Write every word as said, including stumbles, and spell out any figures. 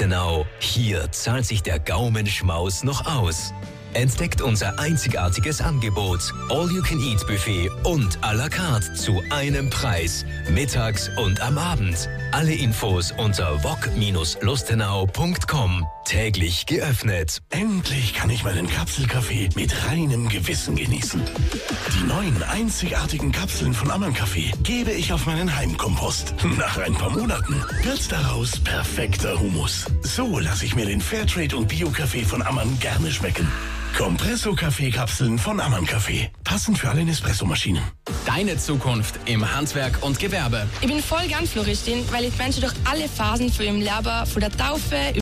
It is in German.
Lustenau. Hier zahlt sich der Gaumenschmaus noch aus. Entdeckt unser einzigartiges Angebot. All-You-Can-Eat-Buffet und à la carte zu einem Preis. Mittags und am Abend. Alle Infos unter wok Bindestrich lustenau Punkt com. Täglich geöffnet. Endlich kann ich meinen Kapselkaffee mit reinem Gewissen genießen. Die neuen einzigartigen Kapseln von Ammann Kaffee gebe ich auf meinen Heimkompost. Nach ein paar Monaten wird daraus perfekter Hummus. So lasse ich mir den Fairtrade- und Bio-Kaffee von Ammann gerne schmecken. Compresso-Kaffeekapseln von Ammann Kaffee. Passend für alle Nespresso-Maschinen. Deine Zukunft im Handwerk und Gewerbe. Ich bin voll gern Floristin, weil ich Menschen durch alle Phasen von ihrem Leben, von der Taufe